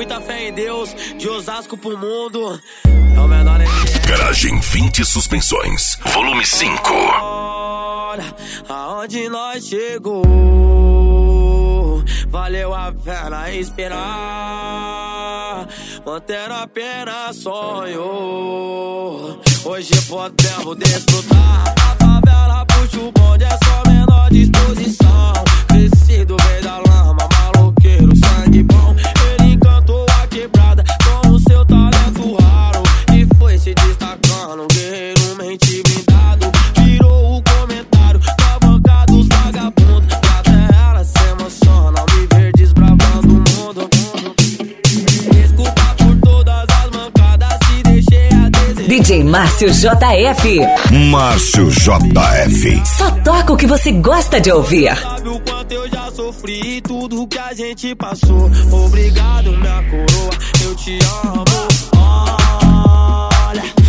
muita fé em Deus, de Osasco pro mundo. É o menor Garagem 20 Suspensões, volume 5. Olha aonde nós chegou, valeu a pena esperar, mantendo apenas sonho. Hoje podemos desfrutar, a favela puxa o bonde, é só menor disposição. Crescido veio da lama, maloqueiro, sangue bom. Ele encantou a quebrada com o seu talento raro e foi se destacando, guerreiro mente blindado. Virou o comentário da banca dos vagabundos, e até ela se emociona ao me ver desbravando o mundo. Desculpa por todas as mancadas, se deixei a desejar. DJ Márcio JF. Márcio JF. Só toca o que você gosta de ouvir. Sabe o quanto eu já sofri, tudo que a gente passou. Obrigado, minha coroa, eu te amo. Olha